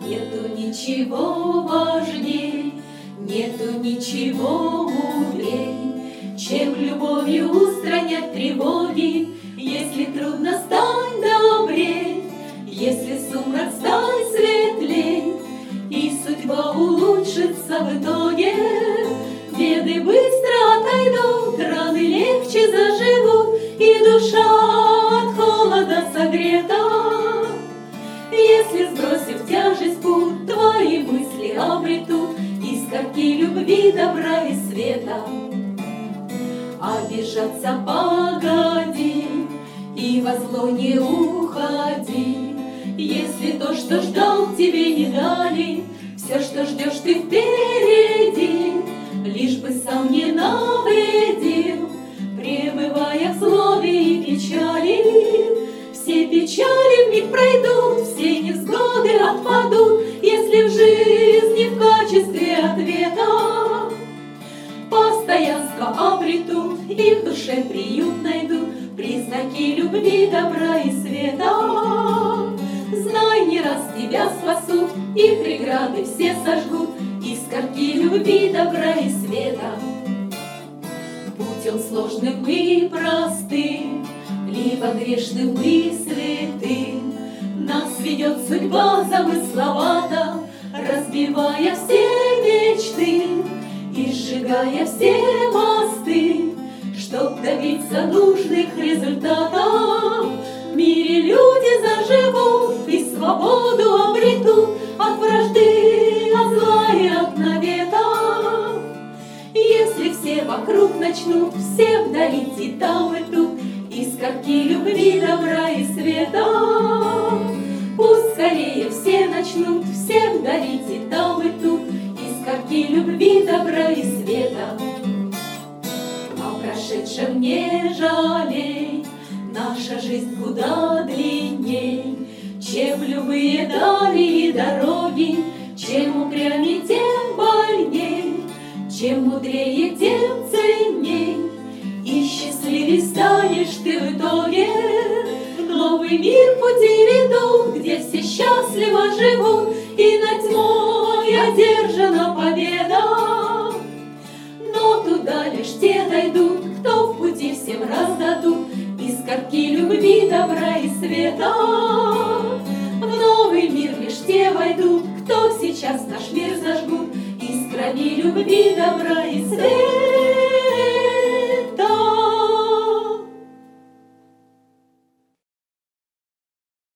Нету ничего важней, нету ничего мудрей, чем любовью устранять тревоги. Если трудно, стань добрей, если сумрак, стань светлей, и судьба улучшится в итоге. Беды быстро отойдут, раны легче заживут, и душа от холода согрета. Если, сбросив тяжесть путь, твои мысли обретут искорки любви, добра и света. Обижаться погоди и во зло не уходи, если то, что ждал, тебе не дали, все, что ждешь, ты впереди, лишь бы сам не навредил, пребывая в злобе и печали. Все печали вмиг пройдут, все невзгоды отпадут, если в жизни в качестве ответа постоянство обретут и в душе приют найдут признаки любви, добра и света. Знай, не раз тебя спасут и преграды все сожгут искорки любви, добра и света. Путем сложным и простым, либо грешным и святым, нас ведет судьба замысловато, разбивая все мечты и сжигая все мосты, чтоб добиться нужных результатов. В мире люди заживут и свободу обретут от вражды, от зла и от навета. Если все вокруг начнут всем дарить и там и тут искорки любви, добра и света, пусть скорее все начнут всем дарить и там и тут искорки любви, добра и света. О прошедшем не жалей, наша жизнь куда длинней, чем любые дали и дороги. Чем упрямей, тем больней, чем мудрее, тем ценней, и счастливей станешь ты в итоге. В новый мир пути ведут, где все счастливо живут, и над тьмой одержана победа. Но туда лишь те дойдут, кто в пути всем раздадут искорки любви, добра и света. В новый мир лишь те войдут, кто сейчас наш мир зажгут искрами любви, добра и света.